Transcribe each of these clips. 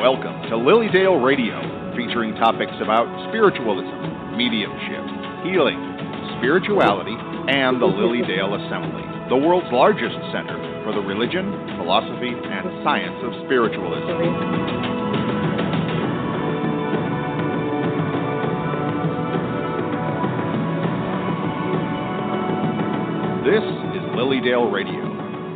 Welcome to Lilydale Radio, featuring topics about spiritualism, mediumship, healing, spirituality, and the Lilydale Assembly, the world's largest center for the religion, philosophy, and science of spiritualism. This is Lilydale Radio.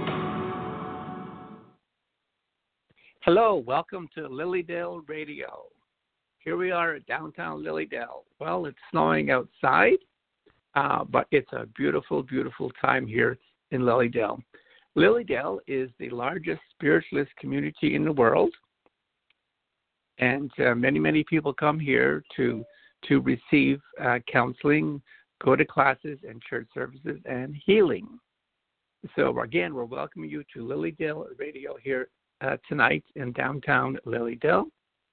Hello, welcome to Lilydale Radio. Here we are at downtown Lilydale. Well, it's snowing outside, but it's a beautiful, beautiful time here in Lilydale. Lilydale is the largest spiritualist community in the world, and many people come here to receive counseling, go to classes and church services, and healing. So again, we're welcoming you to Lilydale Radio here tonight in downtown Lilydale.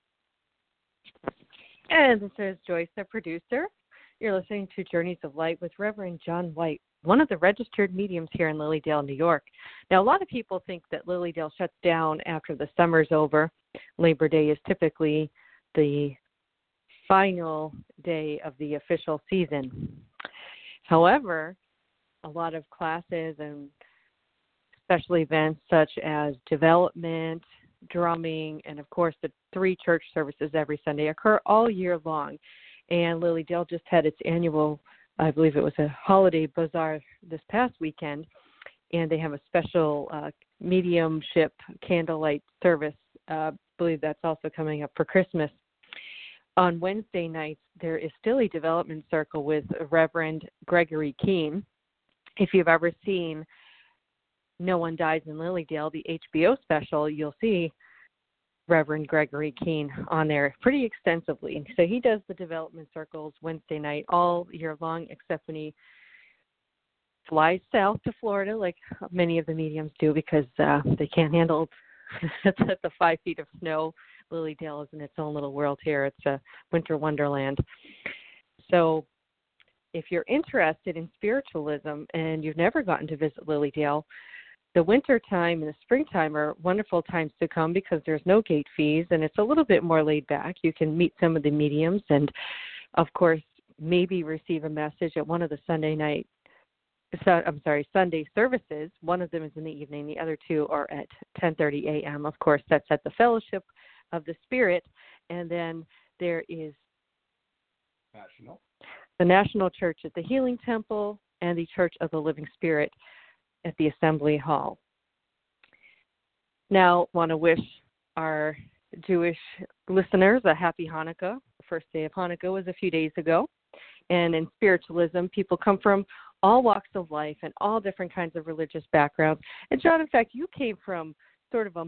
And this is Joyce, the producer. You're listening to Journeys of Light with Reverend John White, one of the registered mediums here in Lilydale, New York. Now, a lot of people think that Lilydale shuts down after the summer's over. Labor Day is typically the final day of the official season. However, a lot of classes and special events such as development, drumming, and of course the 3 church services every Sunday occur all year long. And Lilydale just had its annual, I believe it was a holiday bazaar this past weekend, and they have a special mediumship candlelight service. I believe that's also coming up for Christmas. On Wednesday nights, there is still a development circle with Reverend Gregory Keene. If you've ever seen No One Dies in Lilydale, the HBO special, you'll see Reverend Gregory Keene on there pretty extensively. So he does the development circles Wednesday night all year long, except when he flies south to Florida, like many of the mediums do, because they can't handle the 5 feet of snow. Lilydale is in its own little world here. It's a winter wonderland. So if you're interested in spiritualism and you've never gotten to visit Lilydale, the winter time and the springtime are wonderful times to come because there's no gate fees and it's a little bit more laid back. You can meet some of the mediums and, of course, maybe receive a message at one of the Sunday services. One of them is in the evening. The other 2 are at 10:30 a.m. Of course, that's at the Fellowship of the Spirit. And then there is the National Church at the Healing Temple and the Church of the Living Spirit at the Assembly Hall. Now, want to wish our Jewish listeners a happy Hanukkah. The first day of Hanukkah was a few days ago. And in spiritualism, people come from all walks of life and all different kinds of religious backgrounds. And John, in fact, you came from sort of a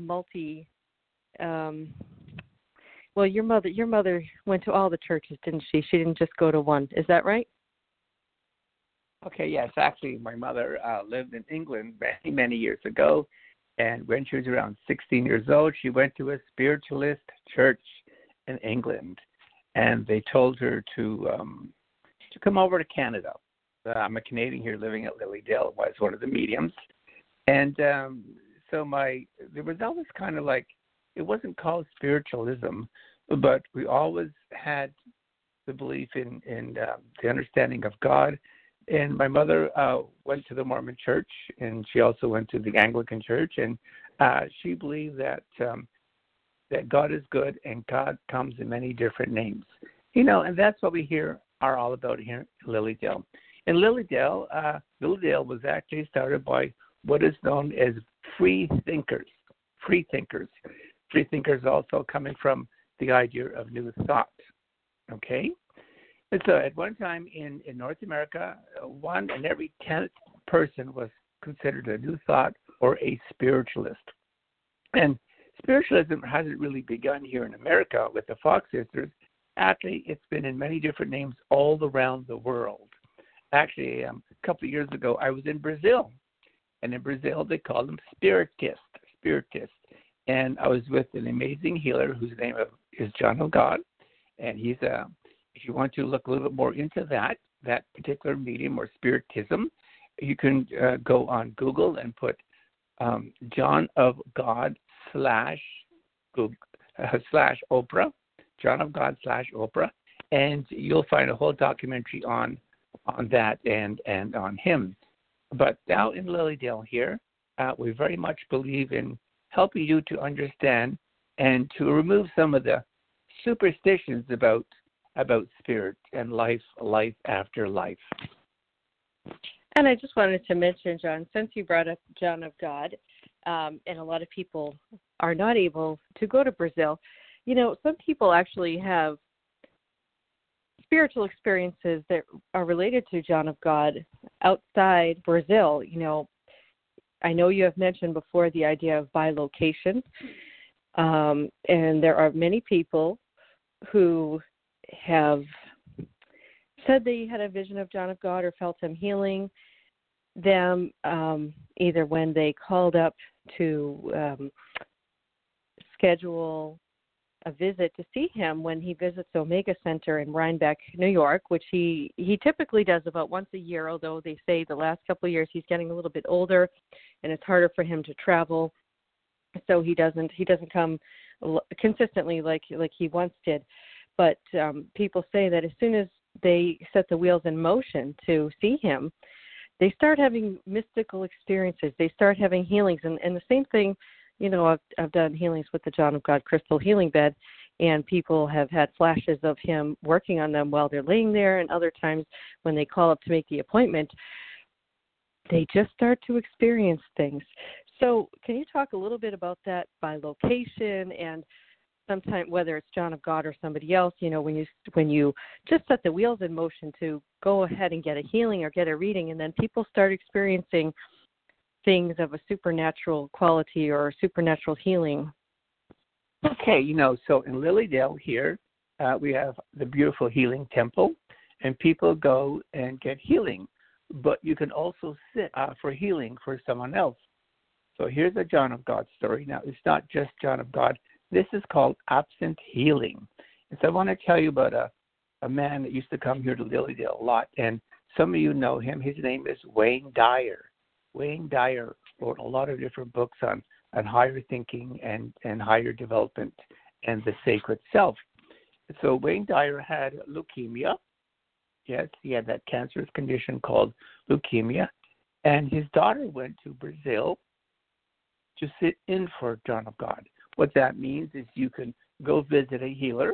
well, your mother went to all the churches, didn't she? She didn't just go to one. Is that right? Okay, yes. Actually, my mother lived in England many years ago, and when she was around 16 years old, she went to a spiritualist church in England, and they told her to come over to Canada. I'm a Canadian here living at Lilydale. Was one of the mediums, and so there was always kind of like, it wasn't called spiritualism, but we always had the belief in the understanding of God. And my mother went to the Mormon church, and she also went to the Anglican church, and she believed that God is good and God comes in many different names. And that's what we are all about here in Lilydale. In Lilydale, Lilydale was actually started by what is known as free thinkers. Free thinkers also coming from the idea of new thought. Okay? And so at one time in North America, 1 in every 10th person was considered a new thought or a spiritualist. And spiritualism hasn't really begun here in America with the Fox sisters. Actually, it's been in many different names all around the world. Actually, a couple of years ago, I was in Brazil. And in Brazil, they call them spiritists. And I was with an amazing healer whose name is John of God. And he's if you want to look a little bit more into that particular medium or spiritism, you can go on Google and put John of God / Google, slash Oprah, John of God slash Oprah, and you'll find a whole documentary on that and on him. But now in Lilydale here, we very much believe in helping you to understand and to remove some of the superstitions about spirit and life after life. And I just wanted to mention, John, since you brought up John of God, and a lot of people are not able to go to Brazil, some people actually have spiritual experiences that are related to John of God outside Brazil. I know you have mentioned before the idea of bilocation, and there are many people who have said they had a vision of John of God or felt him healing them, either when they called up to schedule a visit to see him when he visits Omega Center in Rhinebeck, New York, which he typically does about once a year, although they say the last couple of years he's getting a little bit older and it's harder for him to travel, so he doesn't come consistently like he once did. But people say that as soon as they set the wheels in motion to see him, they start having mystical experiences. They start having healings. And the same thing, I've done healings with the John of God crystal healing bed, and people have had flashes of him working on them while they're laying there, and other times when they call up to make the appointment, they just start to experience things. So can you talk a little bit about that by location and sometimes whether it's John of God or somebody else, when you just set the wheels in motion to go ahead and get a healing or get a reading, and then people start experiencing things of a supernatural quality or supernatural healing? Okay, so in Lilydale here, we have the beautiful healing temple, and people go and get healing, but you can also sit for healing for someone else. So here's a John of God story. Now, it's not just John of God. This is called absent healing. And so I want to tell you about a man that used to come here to Lilydale a lot, and some of you know him. His name is Wayne Dyer. Wayne Dyer wrote a lot of different books on higher thinking and higher development and the sacred self. So Wayne Dyer had leukemia. Yes, he had that cancerous condition called leukemia. And his daughter went to Brazil to sit in for John of God. What that means is you can go visit a healer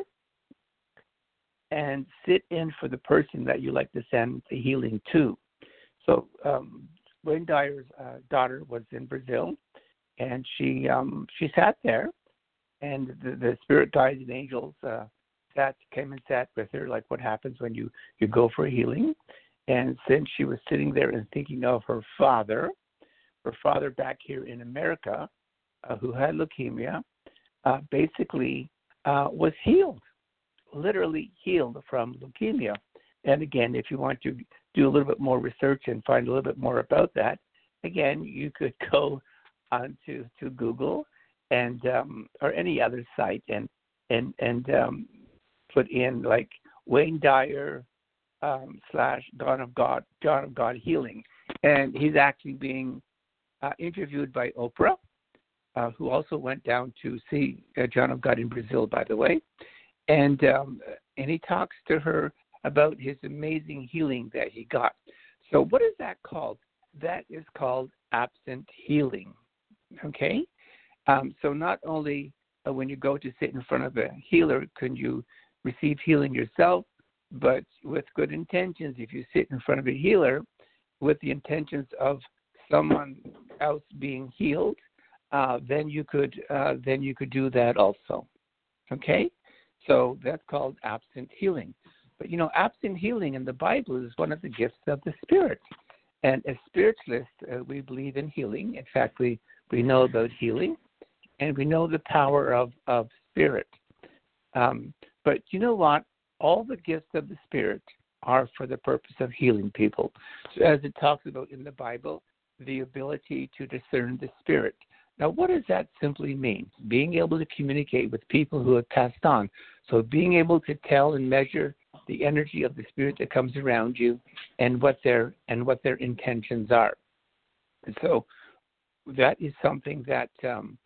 and sit in for the person that you like to send the healing to. So Wayne Dyer's daughter was in Brazil, and she sat there, and the spirit guides and angels came and sat with her, like what happens when you go for healing. And since she was sitting there and thinking of her father back here in America, who had leukemia, basically was healed, literally healed from leukemia. And again, if you want to do a little bit more research and find a little bit more about that, again, you could go on to Google and or any other site and put in like Wayne Dyer / John of God healing, and he's actually being interviewed by Oprah, who also went down to see John of God in Brazil, by the way, and he talks to her about his amazing healing that he got. So what is that called? That is called absent healing, okay? So not only when you go to sit in front of a healer can you receive healing yourself, but with good intentions, if you sit in front of a healer with the intentions of someone else being healed, then you could do that also, okay? So that's called absent healing. But absent healing in the Bible is one of the gifts of the Spirit. And as spiritualists, we believe in healing. In fact, we know about healing, and we know the power of spirit. But you know what? All the gifts of the Spirit are for the purpose of healing people. So as it talks about in the Bible, the ability to discern the Spirit. Now, what does that simply mean? Being able to communicate with people who have passed on. So being able to tell and measure the energy of the spirit that comes around you and what their intentions are. And so that is something that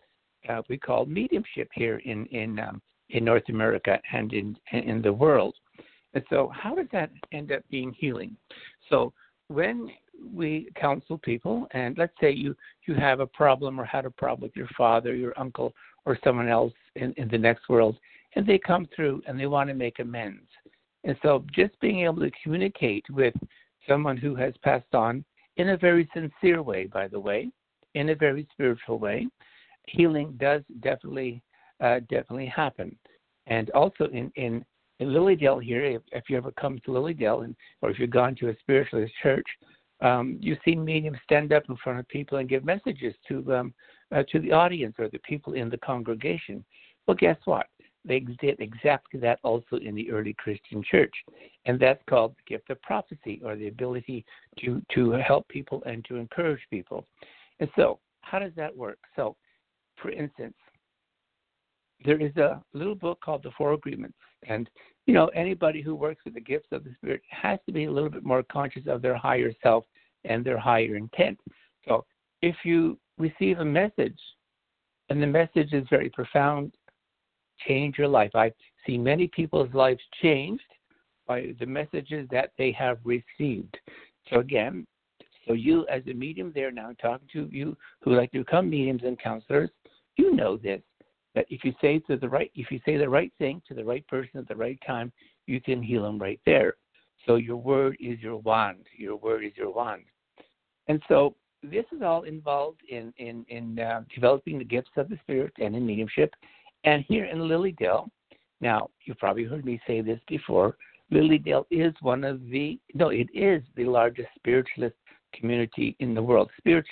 we call mediumship here in North America and in the world. And so how does that end up being healing? So when we counsel people, and let's say you have a problem or had a problem with your father, your uncle, or someone else in the next world, and they come through and they want to make amends. And so just being able to communicate with someone who has passed on in a very sincere way, by the way, in a very spiritual way, healing does definitely happen. And also in Lilydale here, if you ever come to Lilydale, or if you've gone to a spiritualist church, you've seen mediums stand up in front of people and give messages to the audience or the people in the congregation. Well, guess what? They did exactly that also in the early Christian church, and that's called the gift of prophecy, or the ability to help people and to encourage people. And so, how does that work? So, for instance, there is a little book called The Four Agreements, and anybody who works with the gifts of the Spirit has to be a little bit more conscious of their higher self and their higher intent. So, if you receive a message, and the message is very profound, change your life. I've seen many people's lives changed by the messages that they have received. So again, you as a medium there now, talking to you who like to become mediums and counselors, you know this, that if you say the right thing to the right person at the right time, you can heal them right there. So your word is your wand. Your word is your wand. And so this is all involved in developing the gifts of the Spirit and in mediumship. And here in Lilydale, now you've probably heard me say this before, Lilydale is it is the largest spiritualist community in the world,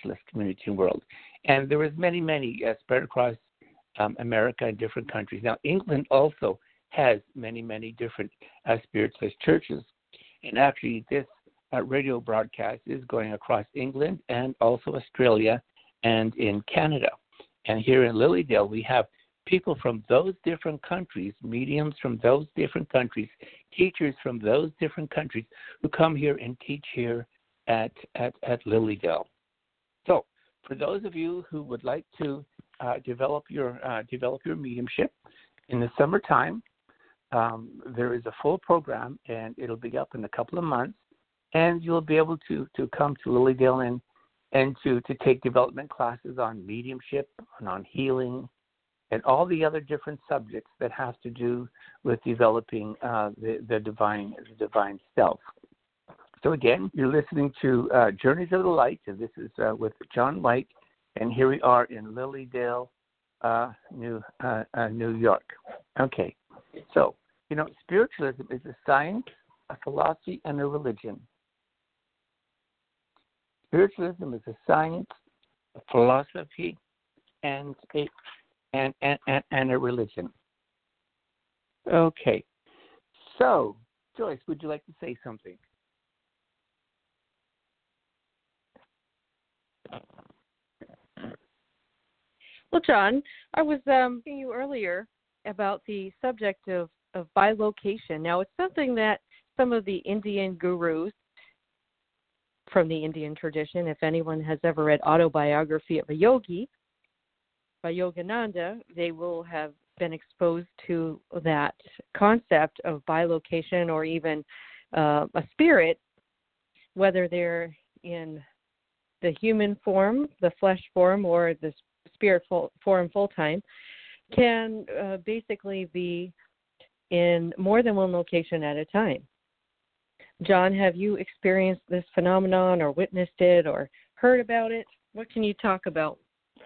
And there is many spread across America and different countries. Now, England also has many different spiritualist churches. And actually, this radio broadcast is going across England and also Australia and in Canada. And here in Lilydale, we have people from those different countries, mediums from those different countries, teachers from those different countries who come here and teach here at Lilydale. So, for those of you who would like to develop your mediumship in the summertime, there is a full program, and it'll be up in a couple of months, and you'll be able to come to Lilydale and to take development classes on mediumship and on healing, and all the other different subjects that have to do with developing the divine self. So again, you're listening to Journeys of the Light, and this is with John White, and here we are in Lilydale, New York. Okay, so spiritualism is a science, a philosophy, and a religion. Spiritualism is a science, a philosophy, and a religion. Okay. So, Joyce, would you like to say something? Well, John, I was asking you earlier about the subject of bilocation. Now, it's something that some of the Indian gurus from the Indian tradition, if anyone has ever read Autobiography of a Yogi by Yogananda, they will have been exposed to that concept of bilocation, or even a spirit, whether they're in the human form, the flesh form, or the spirit form full-time, can basically be in more than one location at a time. John, have you experienced this phenomenon or witnessed it or heard about it? What can you talk about?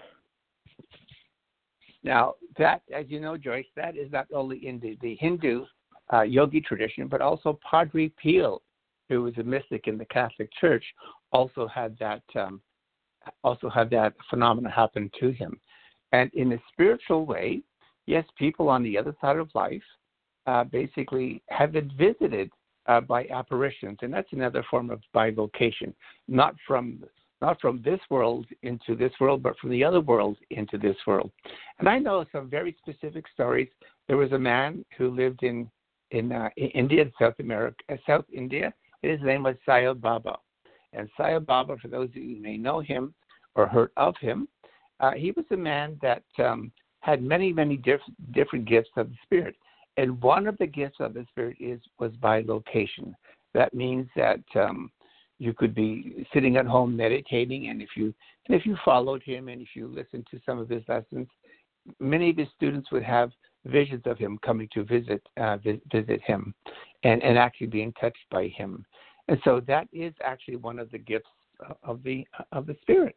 Now, that, as you know, Joyce, that is not only in the Hindu yogi tradition, but also Padre Pio, who was a mystic in the Catholic Church, also had that phenomenon happen to him. And in a spiritual way, yes, people on the other side of life basically have been visited by apparitions, and that's another form of bivocation, not from this world into this world, but from the other world into this world. And I know some very specific stories. There was a man who lived in India, South India. His name was Sai Baba. And Sai Baba, for those of you who may know him or heard of him, he was a man that had many, many different gifts of the Spirit. And one of the gifts of the Spirit was bilocation. That means that you could be sitting at home meditating, and if you followed him and if you listened to some of his lessons, many of his students would have visions of him coming to visit him, and actually being touched by him. And so that is actually one of the gifts of the Spirit.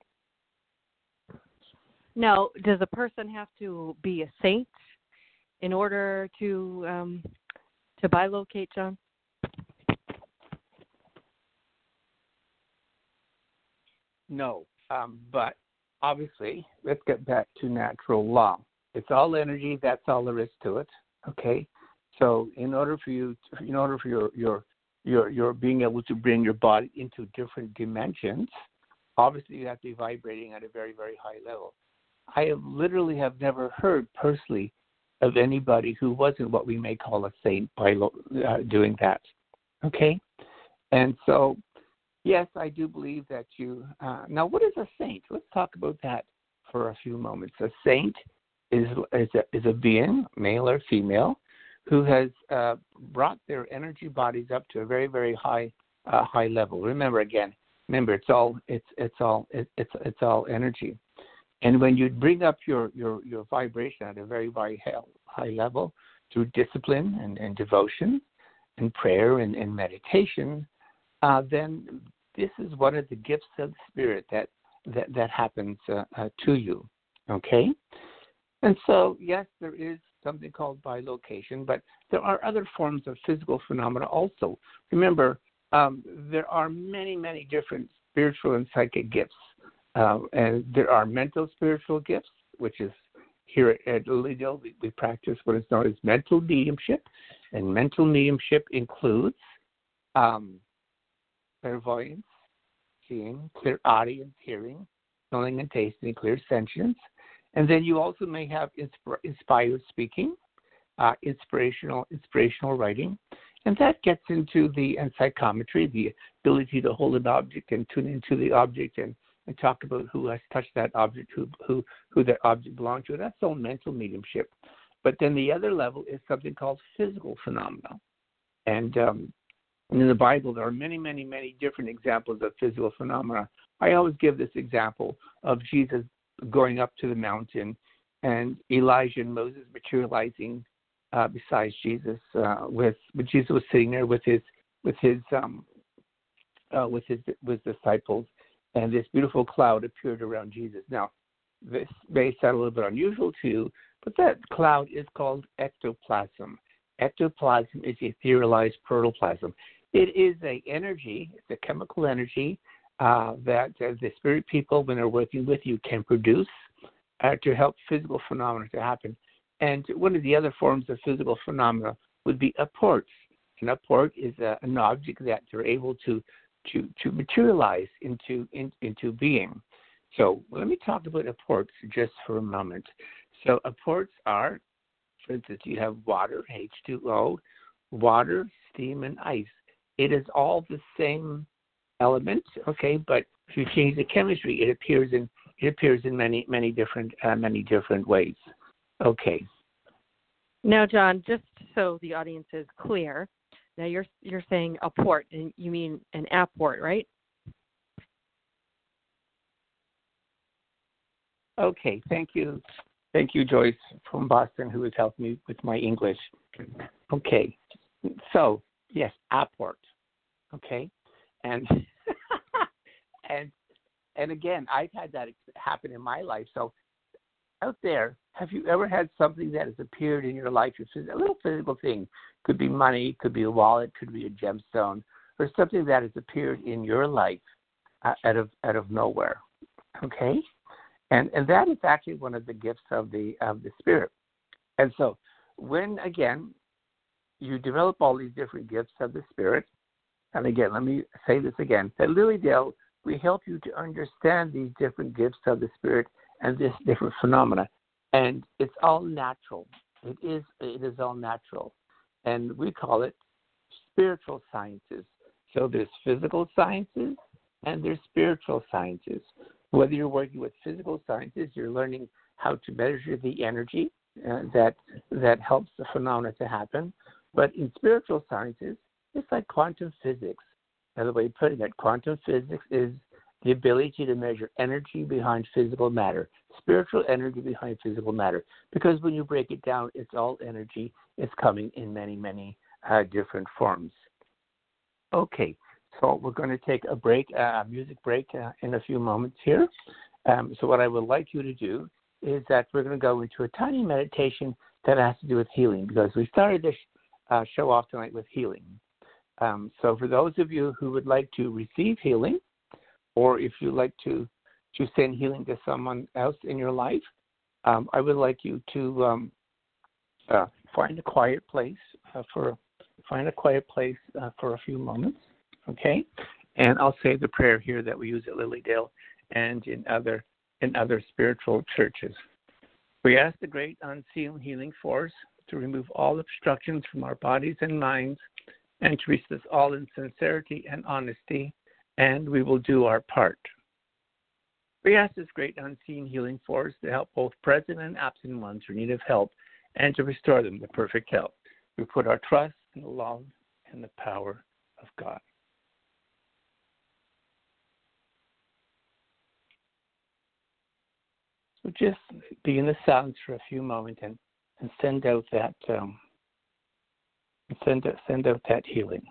Now, does a person have to be a saint in order to bilocate, John? No, but obviously, let's get back to natural law. It's all energy. That's all there is to it. Okay, so in order for your being able to bring your body into different dimensions, obviously you have to be vibrating at a very, very high level. I literally have never heard personally of anybody who wasn't what we may call a saint by doing that. Okay, and so. Yes, I do believe that you. Now, what is a saint? Let's talk about that for a few moments. A saint is a being, male or female, who has brought their energy bodies up to a very, very high level. Remember, it's all energy. And when you bring up your vibration at a very, very high level through discipline and devotion and prayer and meditation. Then this is one of the gifts of the Spirit that happens to you, okay? And so, yes, there is something called bilocation, but there are other forms of physical phenomena also. Remember, there are many, many different spiritual and psychic gifts, and there are mental spiritual gifts, which is here at Lily Dale, we practice what is known as mental mediumship, and mental mediumship includes clairvoyance, seeing, clairaudience, hearing, smelling and tasting, clairsentience. And then you also may have inspired speaking, inspirational writing. And that gets into the psychometry, the ability to hold an object and tune into the object and talk about who has touched that object, who that object belonged to. That's all mental mediumship. But then the other level is something called physical phenomena. And in the Bible, there are many, many, many different examples of physical phenomena. I always give this example of Jesus going up to the mountain and Elijah and Moses materializing besides Jesus. When Jesus was sitting there with his disciples, and this beautiful cloud appeared around Jesus. Now, this may sound a little bit unusual to you, but that cloud is called ectoplasm. Ectoplasm is etherealized protoplasm. It is a energy, it's a chemical energy that the spirit people, when they're working with you, can produce to help physical phenomena to happen. And one of the other forms of physical phenomena would be apports. An apport is an object that you're able to materialize into being. So let me talk about apports just for a moment. So apports are, for instance, you have water, H2O, water, steam, and ice. It is all the same element, okay, but if you change the chemistry, it appears in many different ways. Okay. Now, John, just so the audience is clear, now you're saying apport, and you mean an apport, right? Okay, thank you, Joyce from Boston, who has helped me with my English. Okay, so yes, apport. Okay, and and again, I've had that happen in my life. So out there, have you ever had something that has appeared in your life? It's a little physical thing. Could be money, could be a wallet, could be a gemstone, or something that has appeared in your life out of nowhere. Okay, and that is actually one of the gifts of the Spirit. And so when again you develop all these different gifts of the Spirit, and again, let me say this again: at Lily Dale, we help you to understand these different gifts of the Spirit and this different phenomena, and it's all natural. It is all natural, and we call it spiritual sciences. So there's physical sciences and there's spiritual sciences. Whether you're working with physical sciences, you're learning how to measure the energy that helps the phenomena to happen. But in spiritual sciences, it's like quantum physics. Another way of putting it, quantum physics is the ability to measure energy behind physical matter, spiritual energy behind physical matter. Because when you break it down, it's all energy. It's coming in many, many different forms. Okay, so we're going to take a break, a music break in a few moments here. So what I would like you to do is that we're going to go into a tiny meditation that has to do with healing, because we started this show off tonight with healing. So for those of you who would like to receive healing, or if you'd like to send healing to someone else in your life, I would like you to find a quiet place for a few moments, okay? And I'll say the prayer here that we use at Lily Dale and in other spiritual churches. We ask the great unseen healing force to remove all obstructions from our bodies and minds, and to reach us all in sincerity and honesty, and we will do our part. We ask this great unseen healing force to help both present and absent ones who need of help, and to restore them to perfect health. We put our trust in the love and the power of God. So just be in the silence for a few moments and send out that send out that healing.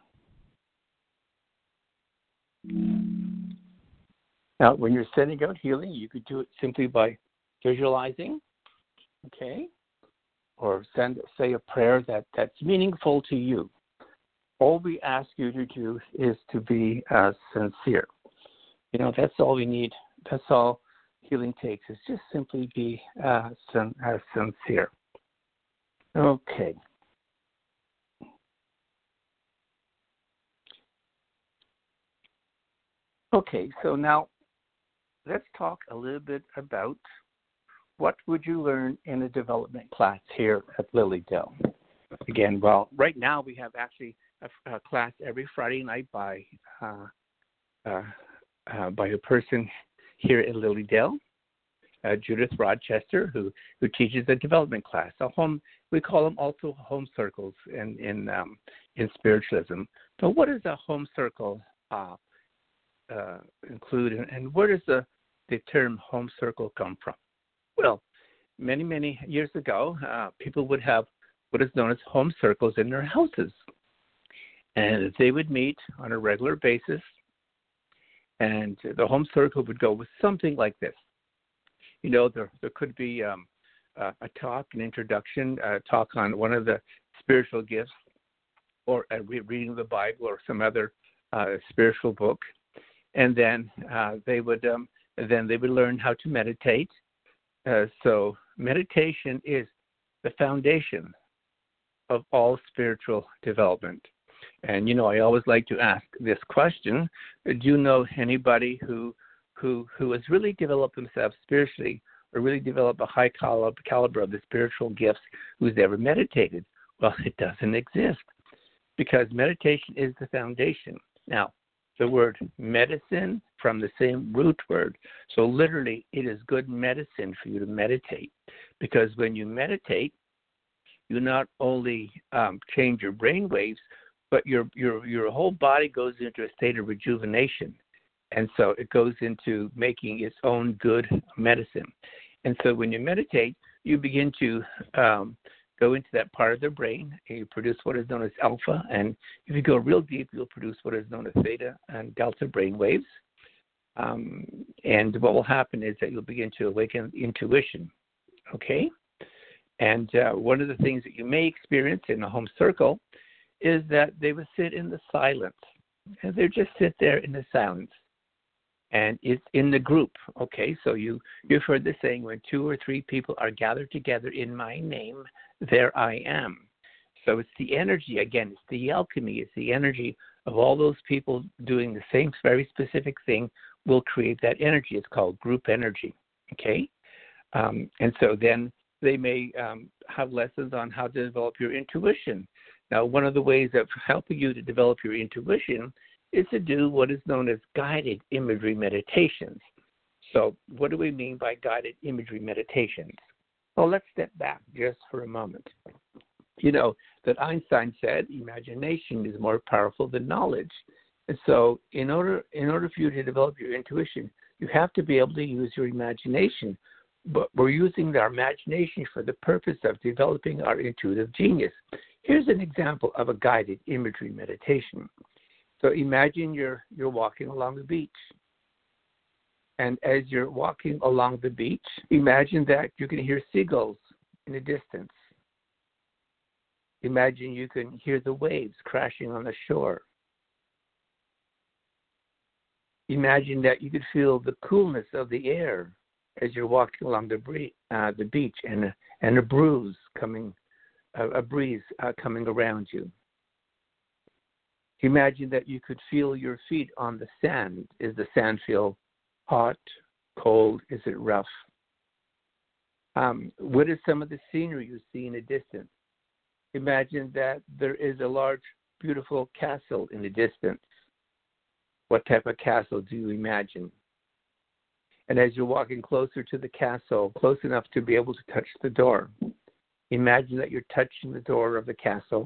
Now, when you're sending out healing, you could do it simply by visualizing, okay, or say a prayer that's meaningful to you. All we ask you to do is to be sincere. You know, that's all we need. That's all healing takes, is just simply be sincere. Okay. Okay, so now let's talk a little bit about what would you learn in a development class here at Lily Dale. Again, well, right now we have actually a class every Friday night by a person here at Lily Dale, Judith Rochester, who teaches a development class. We call them also home circles in spiritualism. So what does a home circle include, and where does the term home circle come from? Well, many, many years ago, people would have what is known as home circles in their houses. And they would meet on a regular basis, and the home circle would go with something like this. You know, there could be a talk, an introduction, a talk on one of the spiritual gifts, or a reading of the Bible or some other spiritual book. And then they would learn how to meditate. So meditation is the foundation of all spiritual development. And you know, I always like to ask this question: do you know anybody who has really developed themselves spiritually, or really developed a high caliber of the spiritual gifts, who's ever meditated? Well, it doesn't exist, because meditation is the foundation. Now, the word medicine, from the same root word. So literally, it is good medicine for you to meditate, because when you meditate, you not only change your brain waves, but your whole body goes into a state of rejuvenation. And so it goes into making its own good medicine. And so when you meditate, you begin to go into that part of the brain, and you produce what is known as alpha. And if you go real deep, you'll produce what is known as theta and delta brain waves. And what will happen is that you'll begin to awaken intuition, okay? And one of the things that you may experience in a home circle is that they would sit in the silence. And they just sit there in the silence. And it's in the group, okay? So you've heard the saying, when 2 or 3 people are gathered together in my name, there I am. So it's the energy, again, it's the alchemy, it's the energy of all those people doing the same very specific thing will create that energy. It's called group energy, okay? And so then they may have lessons on how to develop your intuition. Now, one of the ways of helping you to develop your intuition is to do what is known as guided imagery meditations. So what do we mean by guided imagery meditations? Well, let's step back just for a moment. You know that Einstein said imagination is more powerful than knowledge. And so in order for you to develop your intuition, you have to be able to use your imagination. But we're using our imagination for the purpose of developing our intuitive genius. Here's an example of a guided imagery meditation. So imagine you're walking along the beach. And as you're walking along the beach, imagine that you can hear seagulls in the distance. Imagine you can hear the waves crashing on the shore. Imagine that you could feel the coolness of the air as you're walking along the beach, and a breeze coming around you. Imagine that you could feel your feet on the sand. Is the sand feel hot, cold? Is it rough? What is some of the scenery you see in the distance? Imagine that there is a large, beautiful castle in the distance. What type of castle do you imagine? And as you're walking closer to the castle, close enough to be able to touch the door, imagine that you're touching the door of the castle.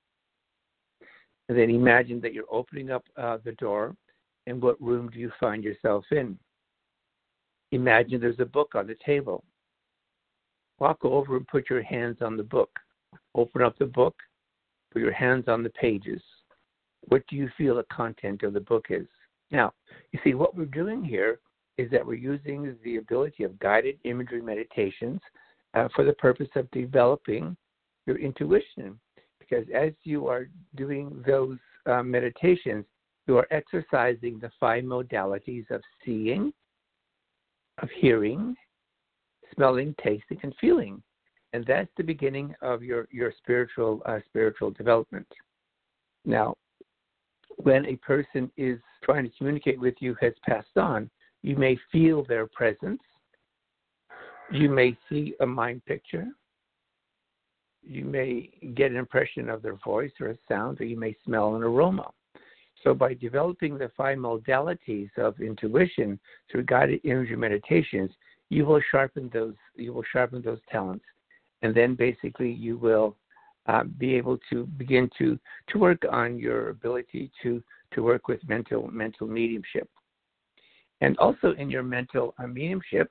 And then imagine that you're opening up the door, and what room do you find yourself in? Imagine there's a book on the table. Walk over and put your hands on the book. Open up the book, put your hands on the pages. What do you feel the content of the book is? Now, you see, what we're doing here is that we're using the ability of guided imagery meditations for the purpose of developing your intuition. Because as you are doing those meditations, you are exercising the 5 modalities of seeing, of hearing, smelling, tasting, and feeling. And that's the beginning of your spiritual development. Now, when a person is trying to communicate with you has passed on, you may feel their presence. You may see a mind picture. You may get an impression of their voice or a sound, or you may smell an aroma. So by developing the 5 modalities of intuition through guided imagery meditations, you will sharpen those talents. And then basically you will be able to begin to work on your ability to work with mental mediumship. And also in your mental mediumship,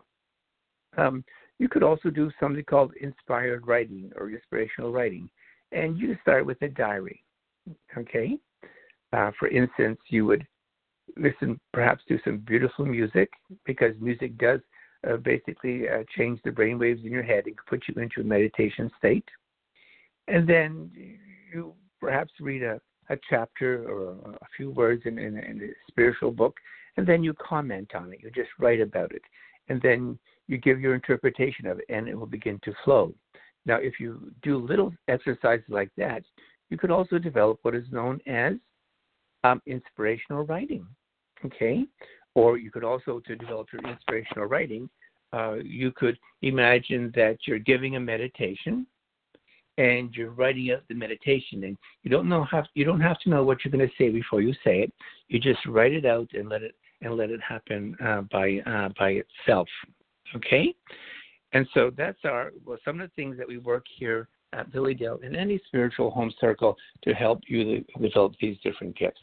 you could also do something called inspired writing or inspirational writing. And you start with a diary, okay? For instance, you would listen perhaps to some beautiful music, because music does basically change the brain waves in your head and put you into a meditation state. And then you perhaps read a chapter or a few words in a spiritual book, and then you comment on it. You just write about it. And then you give your interpretation of it, and it will begin to flow. Now, if you do little exercises like that, you could also develop what is known as inspirational writing, okay? Or you could also, to develop your inspirational writing, you could imagine that you're giving a meditation and you're writing out the meditation, and you don't have to know what you're going to say before you say it. You just write it out and let it happen by itself, okay? And so that's some of the things that we work here at Lily Dale in any spiritual home circle to help you develop these different gifts.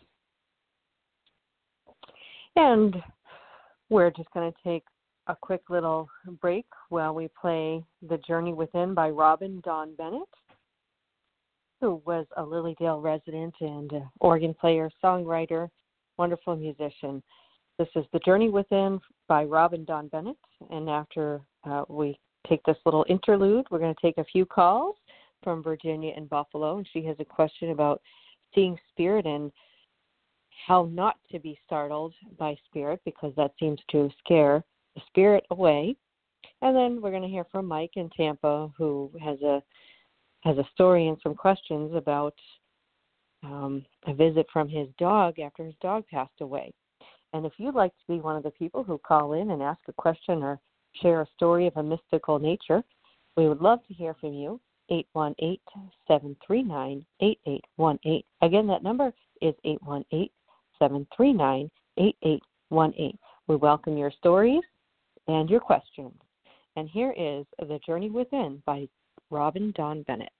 And we're just going to take a quick little break while we play The Journey Within by Robin Dawn Bennett, who was a Lily Dale resident and organ player, songwriter, wonderful musician. This is The Journey Within by Robin Dawn Bennett. And after we take this little interlude, we're going to take a few calls from Virginia and Buffalo. And she has a question about seeing spirit and how not to be startled by spirit, because that seems to scare the spirit away. And then we're going to hear from Mike in Tampa, who has a story and some questions about a visit from his dog after his dog passed away. And if you'd like to be one of the people who call in and ask a question or share a story of a mystical nature, we would love to hear from you. 818-739-8818. Again, that number is 818-739-8818. We welcome your stories, and your questions. And here is The Journey Within by Robin Dawn Bennett.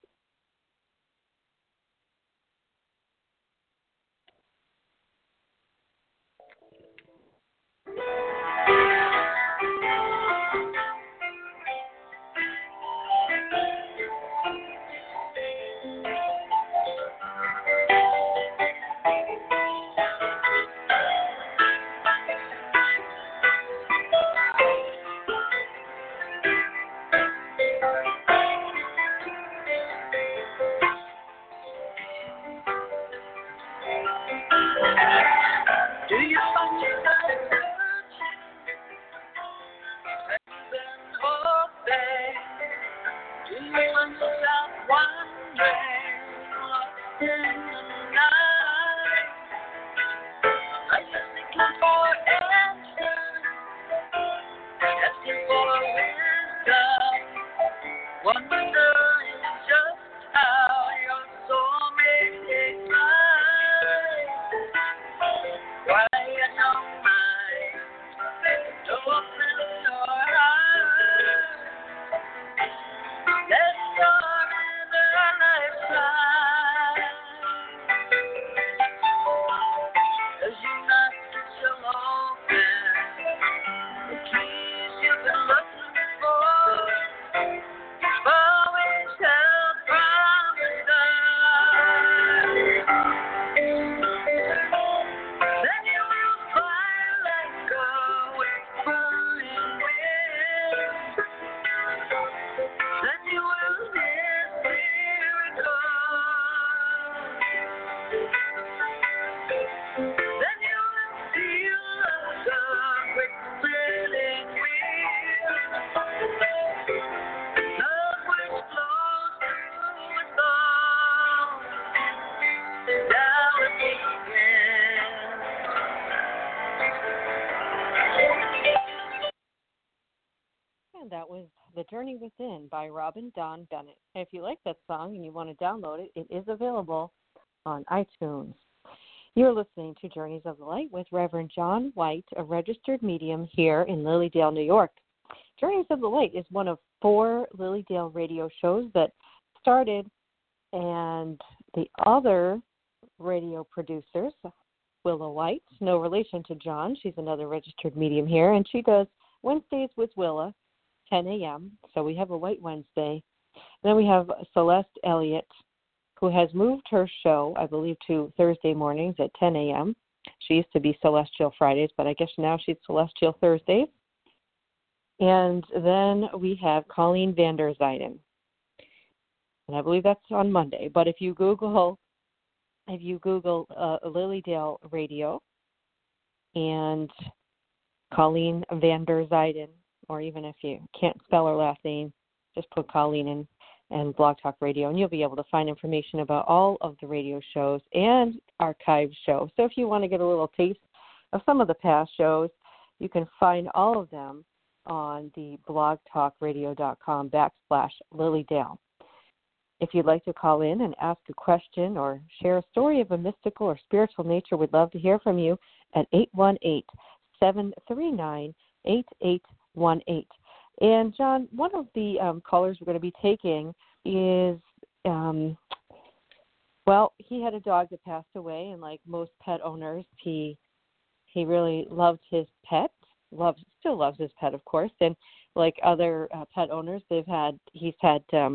And that was The Journey Within by Robin Dawn Bennett. And if you like that song and you want to download it, it is available on iTunes. You're listening to Journeys of the Light with Reverend John White, a registered medium here in Lilydale, New York. Journeys of the Light is one of 4 Lilydale radio shows that started, and the other radio producers, Willa White, no relation to John. She's another registered medium here, and she does Wednesdays with Willa, 10 a.m., so we have a White Wednesday. Then we have Celeste Elliott, who has moved her show, I believe, to Thursday mornings at 10 a.m. She used to be Celestial Fridays, but I guess now she's Celestial Thursdays. And then we have Colleen Vander Zyden, and I believe that's on Monday. But if you Google Lilydale Radio and Colleen Vander Zyden, or even if you can't spell her last name, just put Colleen in and Blog Talk Radio, and you'll be able to find information about all of the radio shows and archive shows. So if you want to get a little taste of some of the past shows, you can find all of them on the blogtalkradio.com/Lilydale. If you'd like to call in and ask a question or share a story of a mystical or spiritual nature, we'd love to hear from you at 818-739-8818. And, John, one of the callers we're going to be taking is, he had a dog that passed away, and like most pet owners, he really loved his pet, still loves his pet, of course, and like other pet owners, he's had a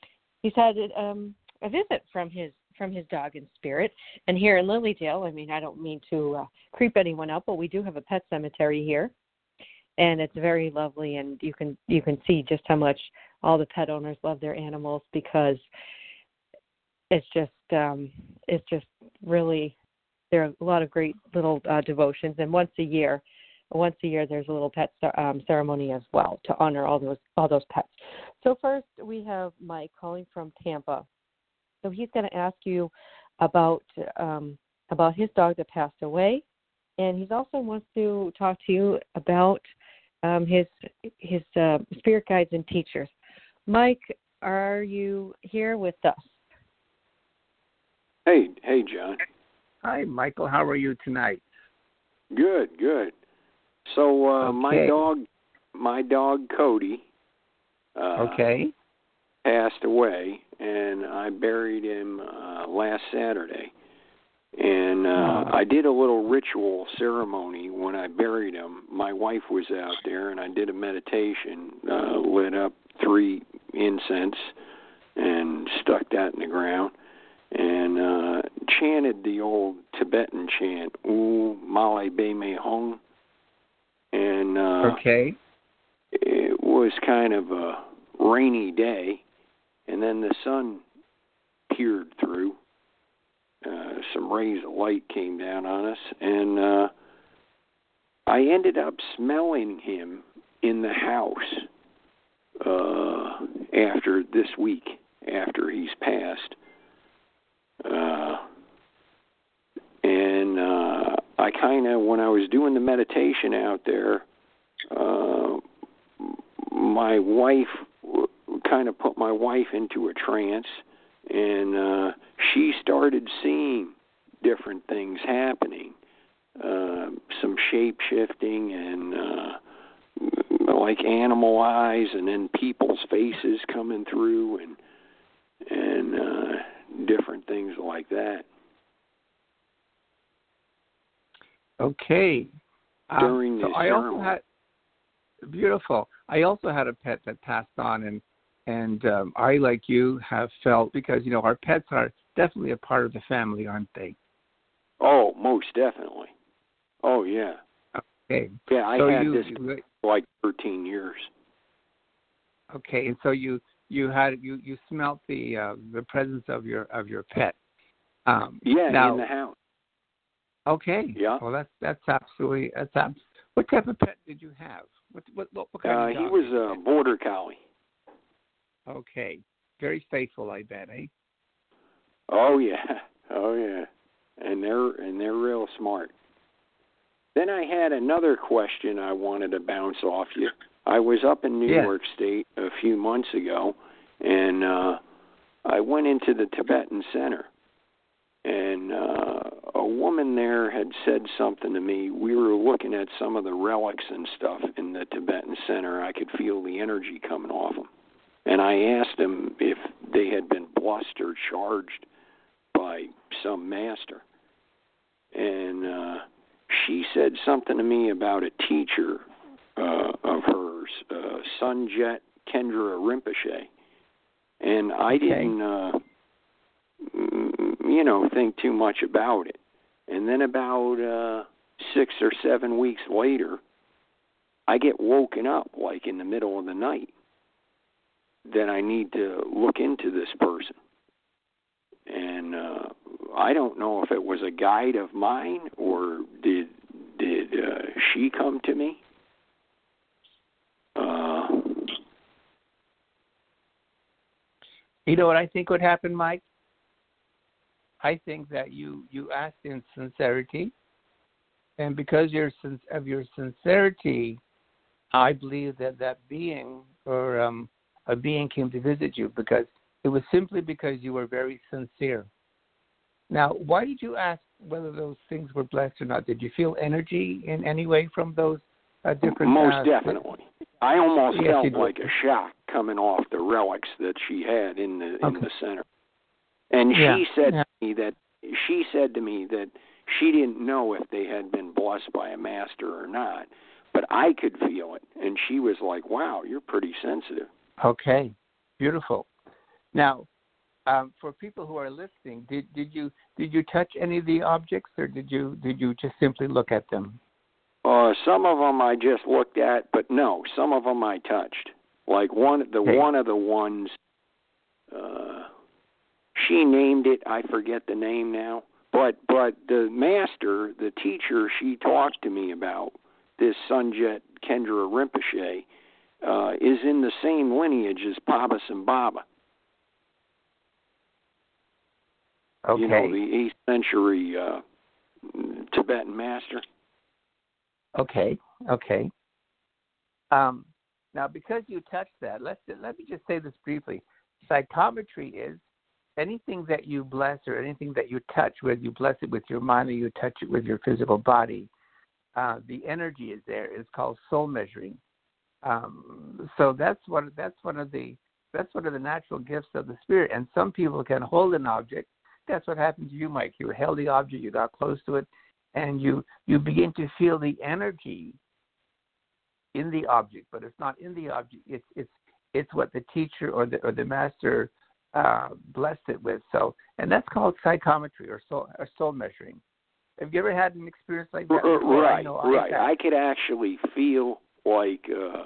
visit from his dog in spirit. And here in Lilydale, I mean, I don't mean to creep anyone out, but we do have a pet cemetery here. And it's very lovely, and you can see just how much all the pet owners love their animals, because it's just really, there are a lot of great little devotions. And once a year there's a little pet ceremony as well to honor all those pets. So first we have Mike calling from Tampa. So he's going to ask you about his dog that passed away, and he also wants to talk to you about his spirit guides and teachers. Mike, are you here with us? Hey, John. Hi, Michael. How are you tonight? Good. So okay. my dog my dog Cody passed away, and I buried him last Saturday. And I did a little ritual ceremony when I buried him. My wife was out there, and I did a meditation, lit up 3 incense, and stuck that in the ground, and chanted the old Tibetan chant, U Male Be Me Hong. And it was kind of a rainy day, and then the sun peered through. Some rays of light came down on us, and I ended up smelling him in the house after this week, after he's passed. And I kind of, when I was doing the meditation out there, my wife kind of put my wife into a trance, and she started seeing different things happening, some shape-shifting and like animal eyes, and then people's faces coming through, and different things like that. Okay. During the ceremony. Beautiful. I also had a pet that passed on, and I, like you, have felt, because, you know, our pets are definitely a part of the family, aren't they? Oh, most definitely. Oh, yeah. Okay. Yeah, I had this for like 13 years. Okay, and so you smelt the presence of your pet. Now, in the house. Okay. Yeah. Well, that's absolutely. What type of pet did you have? What kind of dog? He was a border collie. Okay. Very faithful, I bet, eh? Oh yeah. And they're real smart. Then I had another question I wanted to bounce off you. I was up in New York State a few months ago, and I went into the Tibetan Center, and a woman there had said something to me. We were looking at some of the relics and stuff in the Tibetan Center. I could feel the energy coming off them. And I asked them if they had been blessed or charged by some master. And she said something to me about a teacher of hers, Sunjet Kendra Rinpoche. And I didn't, think too much about it. And then about 6 or 7 weeks later, I get woken up, like in the middle of the night, that I need to look into this person. And I don't know if it was a guide of mine, or did she come to me? You know what I think would happen, Mike? I think that you asked in sincerity, and because of your sincerity, I believe that being or a being came to visit you, because it was simply because you were very sincere. Now, why did you ask whether those things were blessed or not? Did you feel energy in any way from those different? Most definitely. I almost felt like a shock coming off the relics that she had in the center. And she said to me that she didn't know if they had been blessed by a master or not, but I could feel it. And she was like, "Wow, you're pretty sensitive." Okay, beautiful. Now, for people who are listening, did you touch any of the objects, or did you just simply look at them? Some of them I just looked at, but no, some of them I touched. Like one of the ones, she named it. I forget the name now. But the master, the teacher, she talked to me about, this Sunjet Kendra Rinpoche, is in the same lineage as Baba Simbaba. Okay. You know, the 8th century Tibetan master. Okay. Now, because you touched that, let me just say this briefly. Psychometry is anything that you bless or anything that you touch, whether you bless it with your mind or you touch it with your physical body, the energy is there. It's called soul measuring. So that's one of the natural gifts of the Spirit. And some people can hold an object. That's what happened to you, Mike. You held the object, you got close to it, and you begin to feel the energy in the object, but it's not in the object. It's what the teacher or the master blessed it with. So, and that's called psychometry or soul measuring. Have you ever had an experience like that? Right. I could actually feel like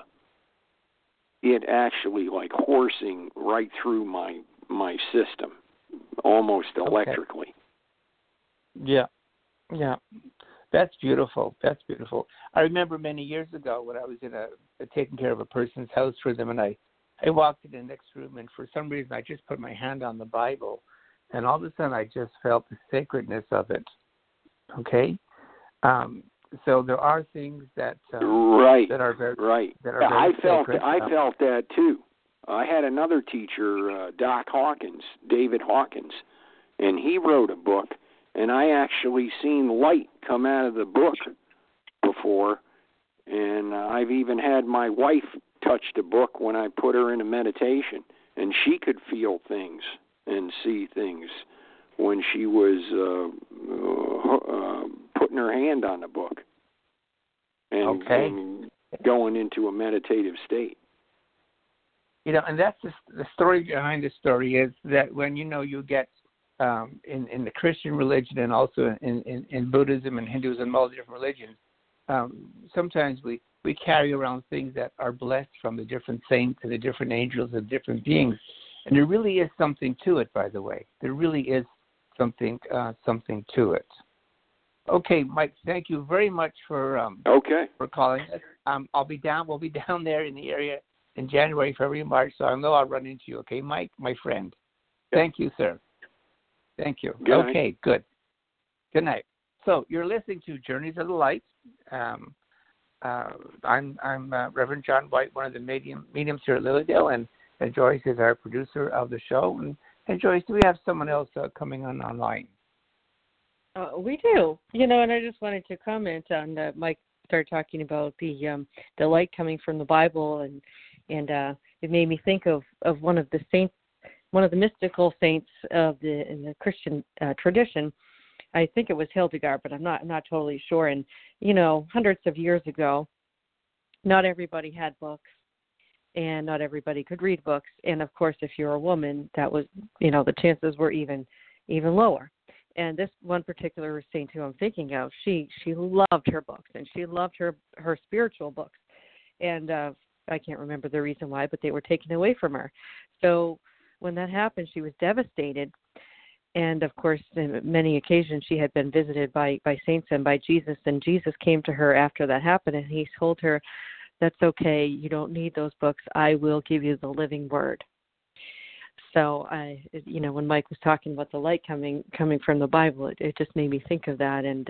it actually like coursing right through my system, almost electrically. Yeah. That's beautiful. I remember many years ago when I was in taking care of a person's house for them, and I walked in the next room, and for some reason I just put my hand on the Bible, and all of a sudden I just felt the sacredness of it. Okay, so there are things that that are very That are very I felt that too. I had another teacher, Doc Hawkins, David Hawkins, and he wrote a book, and I actually seen light come out of the book before, and I've even had my wife touch the book when I put her in a meditation, and she could feel things and see things when she was putting her hand on the book and going into a meditative state. And that's the story behind the story is that when you get in the Christian religion and also in Buddhism and Hinduism and all the different religions, sometimes we carry around things that are blessed from the different saints and the different angels and different beings. And there really is something to it, by the way. There really is something to it. Okay, Mike, thank you very much for calling us. We'll be down there in the area in January, February, March, so I know I'll run into you. Okay, Mike, my friend. Thank you, sir. Thank you. Good okay, night. Good. Good night. So you're listening to Journeys of the Light. I'm Reverend John White, one of the mediums here at Lilydale, and Joyce is our producer of the show. And Joyce, do we have someone else coming on online? We do. And I just wanted to comment on Mike started talking about the light coming from the Bible, and it made me think of one of the saints, one of the mystical saints in the Christian tradition. I think it was Hildegard, but I'm not totally sure. And hundreds of years ago, not everybody had books, and not everybody could read books. And of course, if you're a woman, that was the chances were even lower. And this one particular saint who I'm thinking of, she loved her books, and she loved her spiritual books. And I can't remember the reason why, but they were taken away from her. So when that happened, she was devastated. And of course, on many occasions, she had been visited by saints and by Jesus. And Jesus came to her after that happened, and he told her, "That's okay. You don't need those books. I will give you the living word." So when Mike was talking about the light coming from the Bible, it just made me think of that. And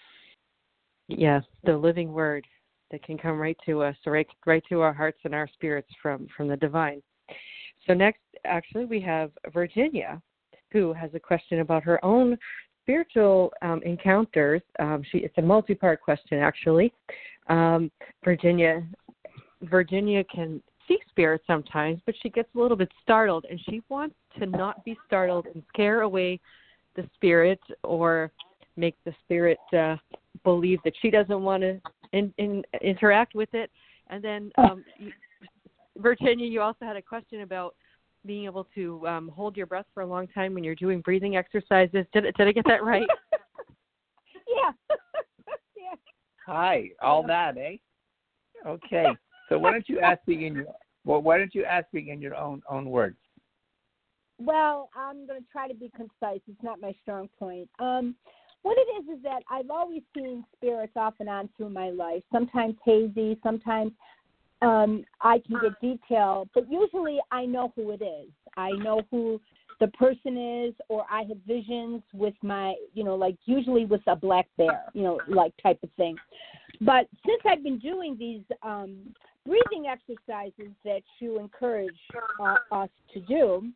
the living word that can come right to us, right to our hearts and our spirits from the divine. So next, actually, we have Virginia, who has a question about her own spiritual encounters. It's a multi-part question, actually. Virginia can see spirits sometimes, but she gets a little bit startled, and she wants to not be startled and scare away the spirit or make the spirit believe that she doesn't want to interact with it. And then, Virginia, you also had a question about being able to hold your breath for a long time when you're doing breathing exercises. Did I get that right? Yeah. Yeah. Hi, all that, eh? Okay. So why don't you ask me in your own words? Well, I'm going to try to be concise. It's not my strong point. What it is that I've always seen spirits off and on through my life. Sometimes hazy, sometimes I can get detail, but usually I know who it is. I know who the person is, or I have visions with my, like usually with a black bear, like type of thing. But since I've been doing these breathing exercises that you encourage us to do,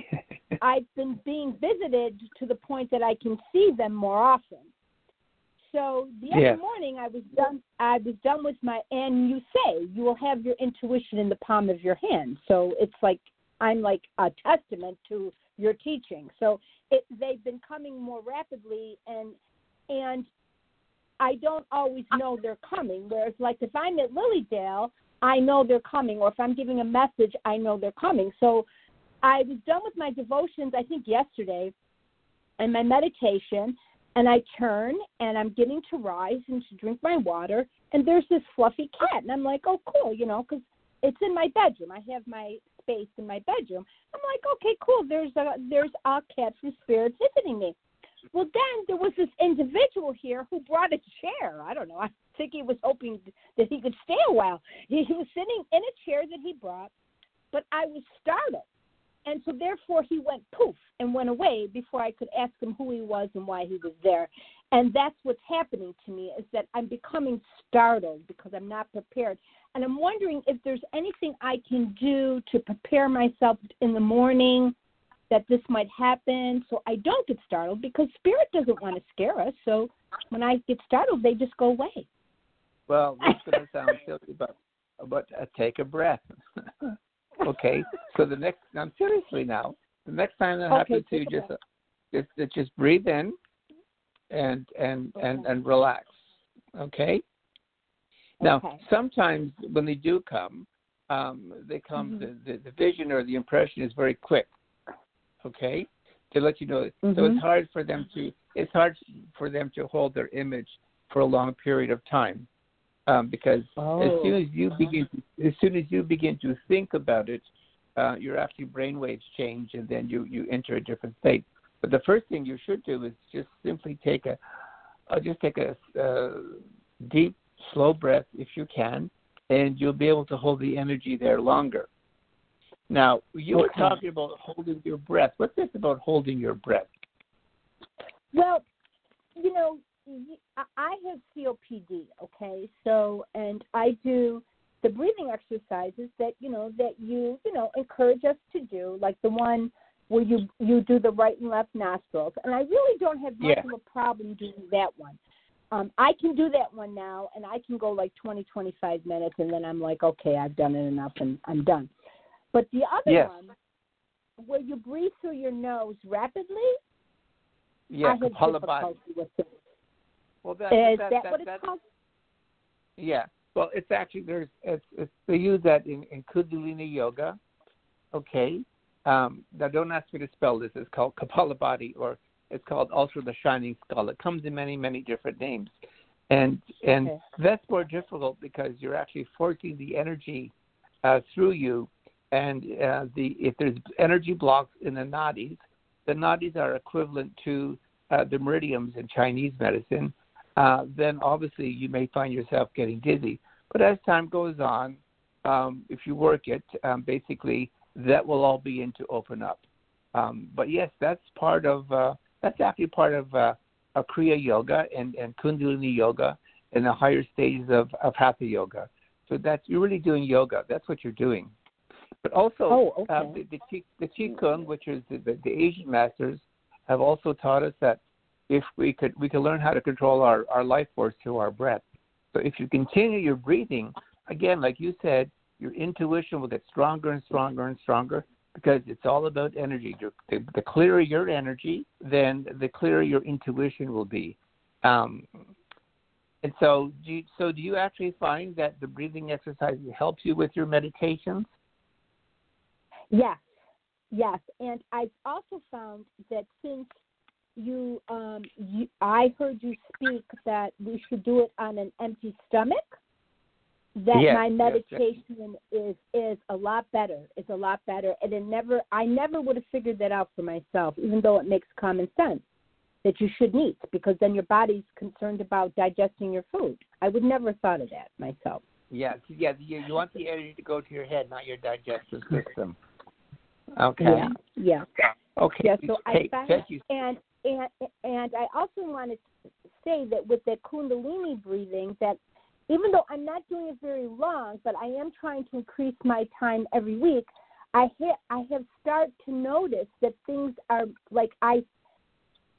I've been being visited to the point that I can see them more often. So the other morning I was done with my, and you say you will have your intuition in the palm of your hand. So it's like I'm like a testament to your teaching. So they've been coming more rapidly, and I don't always know they're coming. Whereas like if I'm at Lilydale, I know they're coming, or if I'm giving a message, I know they're coming. So I was done with my devotions, I think yesterday, and my meditation, and I turn, and I'm getting to rise and to drink my water, and there's this fluffy cat, and I'm like, oh, cool, because it's in my bedroom. I have my space in my bedroom. I'm like, okay, cool, there's a cat from Spirit visiting me. Well, then there was this individual here who brought a chair. I don't know. I think he was hoping that he could stay a while. He was sitting in a chair that he brought, but I was startled. And so therefore he went poof and went away before I could ask him who he was and why he was there. And that's what's happening to me, is that I'm becoming startled because I'm not prepared. And I'm wondering if there's anything I can do to prepare myself in the morning that this might happen so I don't get startled, because Spirit doesn't want to scare us. So when I get startled, they just go away. Well, this is going to sound silly, but take a breath. Okay, so seriously now, the next time that happens to you, just breathe in and relax. Okay. Now, sometimes when they do come, they come. The vision or the impression is very quick. Okay, to let you know. So it's hard for them to hold their image for a long period of time. Because as soon as you begin to think about it, your actually brainwaves change, and then you enter a different state. But the first thing you should do is just simply take a deep, slow breath if you can, and you'll be able to hold the energy there longer. Now, you were talking about holding your breath. What's this about holding your breath? Well, I have COPD, okay? So, and I do the breathing exercises that you encourage us to do, like the one where you do the right and left nostrils. And I really don't have much of a problem doing that one. I can do that one now, and I can go like 20, 25 minutes, and then I'm like, okay, I've done it enough, and I'm done. But the other one, where you breathe through your nose rapidly, I have difficulty with it. Well, is that what it's called? Yeah. Well, it's actually they use that in Kundalini yoga. Okay. Now, don't ask me to spell this. It's called Kapalabhati, or it's called also the Shining Skull. It comes in many, many different names, and that's more difficult because you're actually forcing the energy through you, and if there's energy blocks in the nadis are equivalent to the meridians in Chinese medicine. Then obviously you may find yourself getting dizzy. But as time goes on, if you work it, basically that will all begin to open up. But yes, that's actually part of Kriya Yoga and Kundalini Yoga and the higher stages of Hatha Yoga. So you're really doing yoga. That's what you're doing. But also the Qigong, which is the Asian masters, have also taught us that if we could learn how to control our life force through our breath. So if you continue your breathing, again, like you said, your intuition will get stronger and stronger and stronger, because it's all about energy. The clearer your energy, then the clearer your intuition will be. And so do you actually find that the breathing exercises helps you with your meditations? Yes. And I've also found that since I heard you speak that we should do it on an empty stomach, that my meditation is a lot better. It's a lot better. And I never would have figured that out for myself, even though it makes common sense that you should eat, because then your body's concerned about digesting your food. I would never have thought of that myself. You want the energy to go to your head, not your digestive system. Okay. Yeah. Okay. Yeah, so I found, and I also wanted to say that with that Kundalini breathing, that even though I'm not doing it very long, but I am trying to increase my time every week, I have started to notice that things are like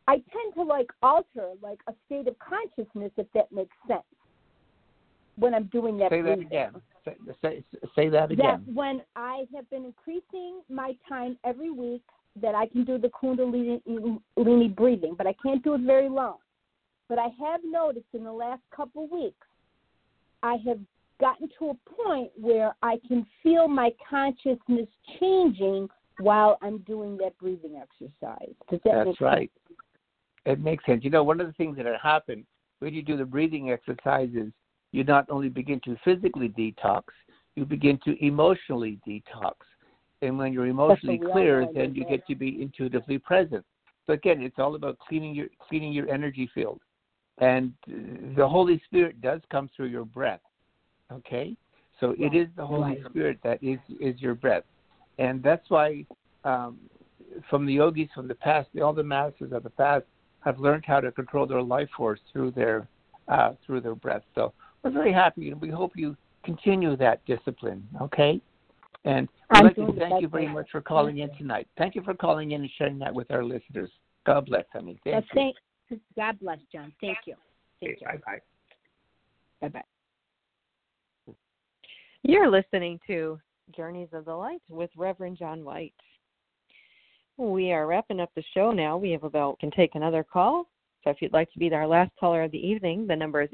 I tend to alter a state of consciousness, if that makes sense, when I'm doing that. Say that again. Say that again. That when I have been increasing my time every week, that I can do the Kundalini breathing, but I can't do it very long. But I have noticed in the last couple weeks, I have gotten to a point where I can feel my consciousness changing while I'm doing that breathing exercise. Does that make right. sense? It makes sense. One of the things that happen when you do the breathing exercises, you not only begin to physically detox, you begin to emotionally detox. And when you're emotionally clear, then you get to be intuitively present. So again, it's all about cleaning your energy field. And the Holy Spirit does come through your breath. Okay? So it is the Holy Spirit that is your breath. And that's why from the yogis from the past, all the masters of the past have learned how to control their life force through their breath. So we're very happy, and we hope you continue that discipline, okay? And I'd like to thank you very much for calling in tonight. Thank you for calling in and sharing that with our listeners. God bless, honey. Thank you. God bless, John. Thank you. Thank you. Bye-bye. Bye-bye. You're listening to Journeys of the Light with Reverend John White. We are wrapping up the show now. We can take another call. So if you'd like to be our last caller of the evening, the number is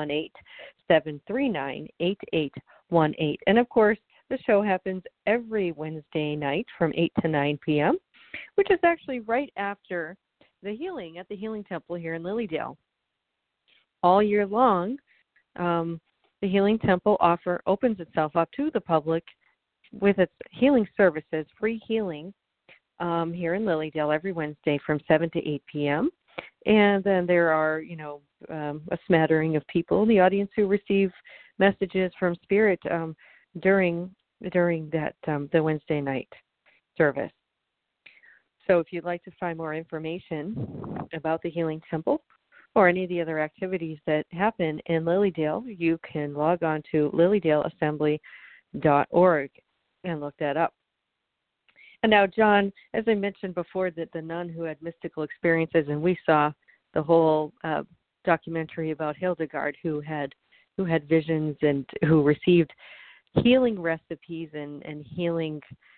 818-739-8818. And, of course, the show happens every Wednesday night from 8 to 9 p.m., which is actually right after the healing at the Healing Temple here in Lilydale. All year long, the Healing Temple opens itself up to the public with its healing services, free healing, here in Lilydale every Wednesday from 7 to 8 p.m. And then there are, a smattering of people in the audience who receive messages from Spirit during that the Wednesday night service. So if you'd like to find more information about the Healing Temple or any of the other activities that happen in Lilydale, you can log on to lilydaleassembly.org and look that up. And now, John, as I mentioned before, that the nun who had mystical experiences, and we saw the whole documentary about Hildegard, who had visions and who received healing recipes and healing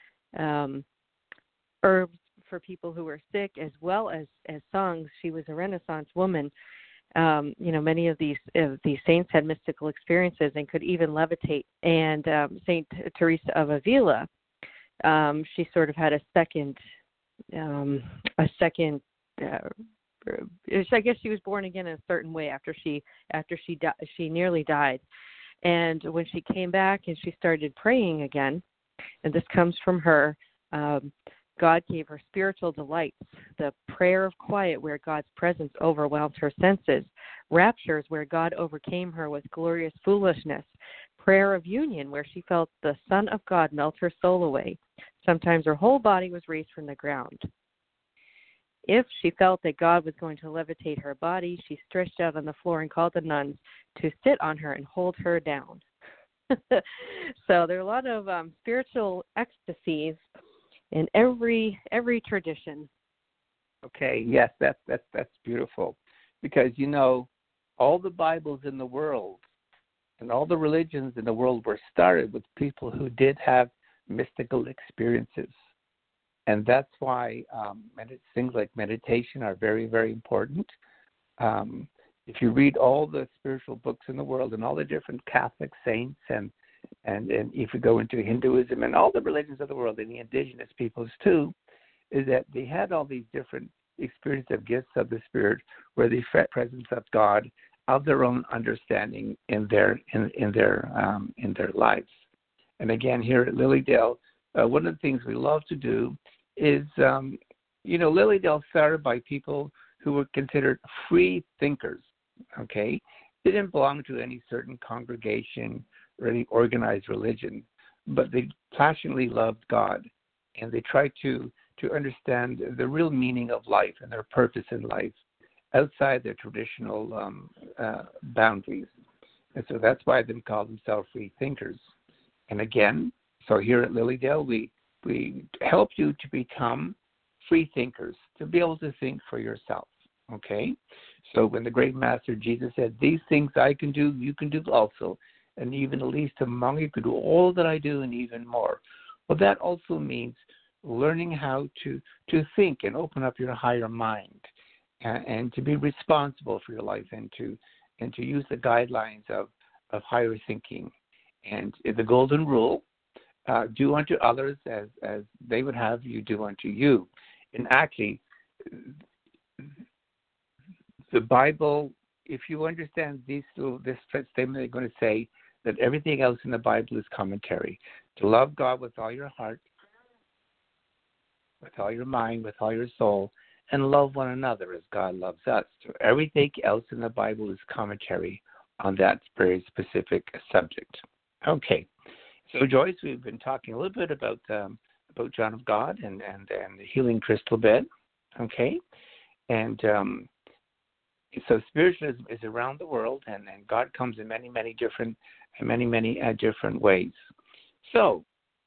herbs for people who were sick, as well as songs. She was a Renaissance woman. Many of these saints had mystical experiences and could even levitate. And Saint Teresa of Avila, she sort of had I guess she was born again in a certain way after she nearly died. And when she came back and she started praying again, and this comes from her, God gave her spiritual delights, the prayer of quiet where God's presence overwhelmed her senses, raptures where God overcame her with glorious foolishness, prayer of union where she felt the Son of God melt her soul away. Sometimes her whole body was raised from the ground. If she felt that God was going to levitate her body, she stretched out on the floor and called the nuns to sit on her and hold her down. So there are a lot of spiritual ecstasies in every tradition. Okay, yes, that's beautiful, because all the Bibles in the world and all the religions in the world were started with people who did have mystical experiences. And that's why things like meditation are very, very important. If you read all the spiritual books in the world and all the different Catholic saints and if you go into Hinduism and all the religions of the world and the indigenous peoples too, is that they had all these different experiences of gifts of the Spirit where they felt presence of God of their own understanding in their lives. And again, here at Lilydale, one of the things we love to do is, Lilydale started by people who were considered free thinkers, okay? They didn't belong to any certain congregation or any organized religion, but they passionately loved God, and they tried to understand the real meaning of life and their purpose in life outside their traditional boundaries. And so that's why they call themselves free thinkers. And again, so here at Lilydale, we help you to become free thinkers, to be able to think for yourself. Okay? So when the great master Jesus said, these things I can do, you can do also, and even the least among you could do all that I do and even more. Well, that also means learning how to think and open up your higher mind and to be responsible for your life and to use the guidelines of higher thinking. And the golden rule, do unto others as they would have you do unto you. And actually, the Bible, if you understand this statement, they're going to say that everything else in the Bible is commentary. To love God with all your heart, with all your mind, with all your soul, and love one another as God loves us. So everything else in the Bible is commentary on that very specific subject. Okay. So, Joyce, we've been talking a little bit about John of God and the healing crystal bed, okay? And so spiritualism is around the world, and God comes in many different ways. So,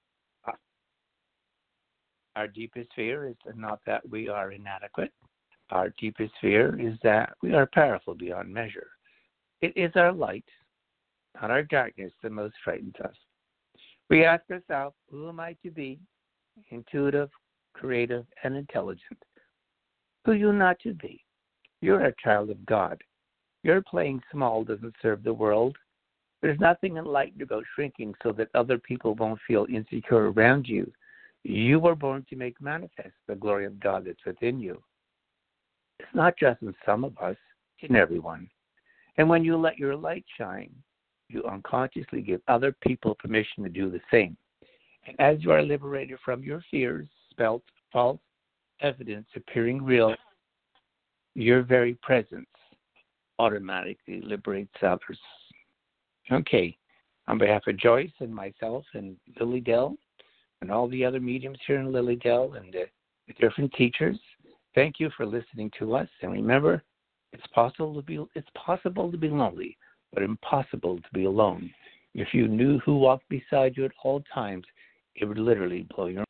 our deepest fear is not that we are inadequate. Our deepest fear is that we are powerful beyond measure. It is our light, not our darkness, that most frightens us. We ask ourselves, who am I to be? Intuitive, creative, and intelligent. Who are you not to be? You're a child of God. Your playing small doesn't serve the world. There's nothing enlightened about shrinking so that other people won't feel insecure around you. You were born to make manifest the glory of God that's within you. It's not just in some of us, it's in everyone. And when you let your light shine, you unconsciously give other people permission to do the same. And as you are liberated from your fears, spelt false evidence appearing real, your very presence automatically liberates others. Okay. On behalf of Joyce and myself and Lily Dell and all the other mediums here in Lily Dell and the different teachers, thank you for listening to us. And remember, it's possible to be lonely, but impossible to be alone. If you knew who walked beside you at all times, it would literally blow your